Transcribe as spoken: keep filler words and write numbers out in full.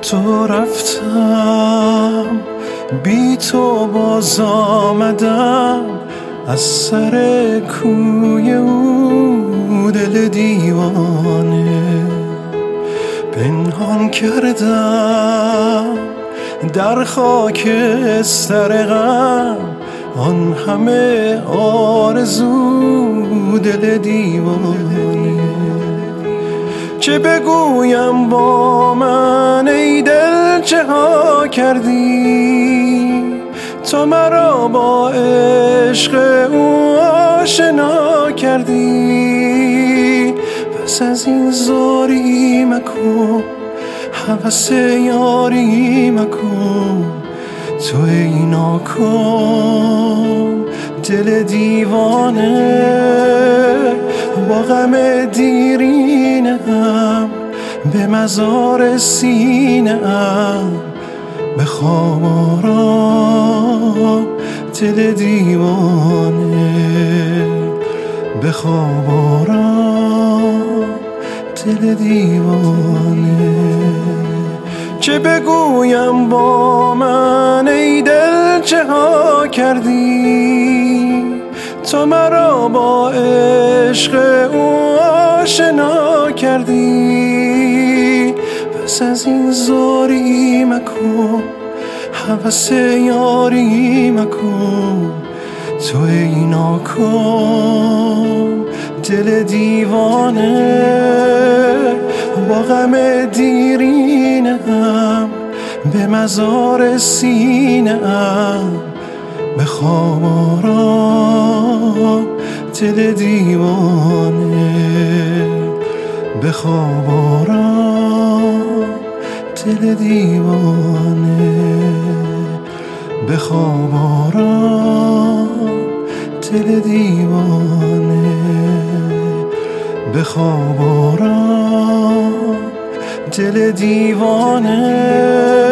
تو رفتم، بی تو باز آمدم از سر کوی او دل دیوانه. پنهان کردم در خاکستر غم آن همه آرزو دل دیوانه. چه بگویم با من ای دل چه ها کردی، تو مرا با عشق او آشنا کردی. پس از این زاری مکن، هوس یاری مکن، تو ای ناکام دل دیوانه. با غم دیرینم به مزار سینه‌ام بخواب آرام دل دیوانه. بخواب آرام دل دیوانه. چه بگویم با من ای دل چه ها کردی، تو مرا با عشق او آشنا کردی. پس از این زاری مکن، هوس یاری مکن، تو ای ناکام دل دیوانه. با غم دیرینم به مزار سینه‌ام بخواب آرام دل دیوانه. بخواب آرام دل دیوانه. بخواب آرام دل دیوانه. بخواب آرام دل دیوانه.